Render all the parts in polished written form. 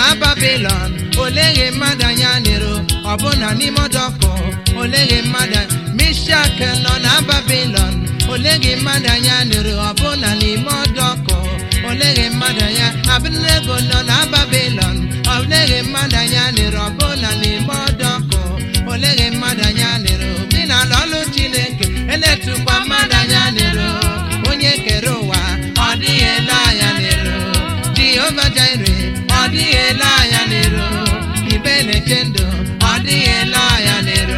na Babylon oleghe mmadụ anya n'iru ọbụna n'ime ọdọkụ oleghe mmadụ Mishak nọ na Babylon oleghe mmadụ anya n'iru ọbụna n'ime ọdọkụ oleghe mmadụ anya Abednego nọ na Babylon oleghe mmadụ anya n'iru ọbụna n'ime ọdọkụ oleghe mmadụ anya n'iru bi na ọlụ Chineke eletukwa mmadụ anya n'iru onye kere ụwa ọ dịghị ele anya n'iru Jehova Jireh ọ dịghị ele anya n'iru ibe na-eche ndụ ọ dịghị ele anya n'iru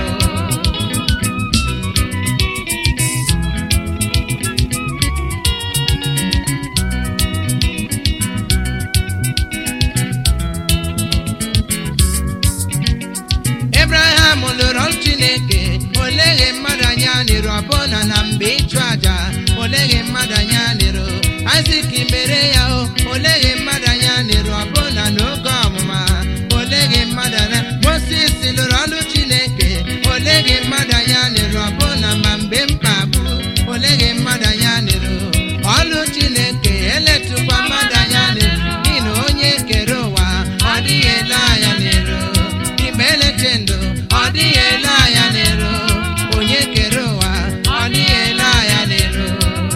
Abraham lụrụ ọrụ Chineke oleghe mmadụ anya n'iru ọbụna na mgbe ịchụ aja oleghe mmadụ anya n'iru Isaac mere ya oleghe mmadụ anya n'iru ọbụna n'oge ọmụma oleghe mmadụ anya Moses lụrụ ọrụ Chineke oleghe mmadụ anya n'iru ọbụna ma mgbe mkpagbu oleghe mmadụ anya n'iru ọrụ Chineke eletukwa mmadụ anya n'iru n'ihi na onye kere ụwa ọ dịghị ele anya n'iru ime eleche ndụ ọ dịghị ele anya n'iru onye kere ụwa ọ dịghị ele anya n'iru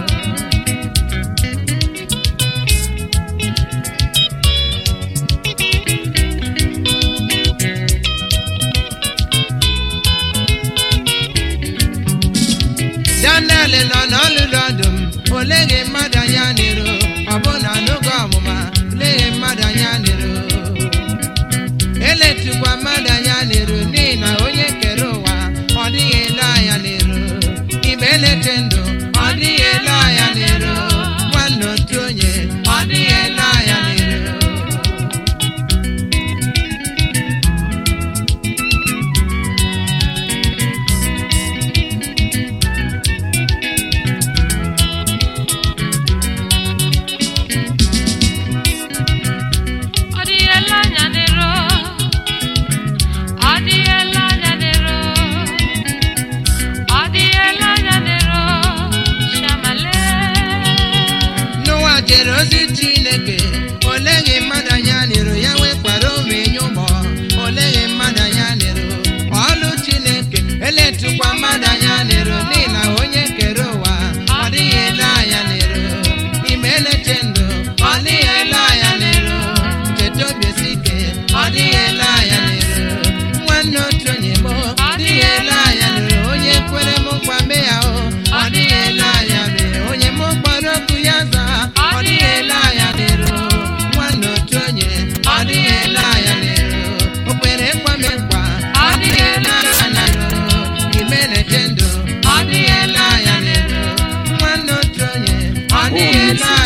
Daniel nọ n'olulu ọdụm oleghe mmadụ anya n'iru ọbụna n'oge ọmụma oleghe mmadụ anya n'iru eletukwa mmadụ anya n'iru n'ihi na onye kere ụwa ọ dịghị ele anya n'iru ime eleche ndụ ọ dịghị ele anya n'iru nwanne otu onye ọ dịghị ele anya n'iru jere ozi Chineke oleghe mmadụ anya n'iru ya nwekwara omenye ụmụ oleghe mmadụ anya n'iru ọlụ Chineke eletukwa mmadụ anya n'iru n'ihi na onye kere ụwa ọ dịghị ele anya n'iru ime eleche ndụ ọ dịghị ele anya n'iru cheta obi esi ike ọ dịghị ele anya n'iru nwanne otu onye m ọ dịghị ele anya n'iru onye kwere m nkwa mee ya ọ dịghị ele anya n'iru onye m kpọrọ okwu ya zaa ọ dịghị ele anya n'iru nwanne otu onye ọ dịghị ele anya n'iru o kwere nkwame nkwa ọ dịghị ele anya n'iru ime na-eche ndụ ọ dịghị ele anya n'iru nwanne otu onye ọ dịghị ele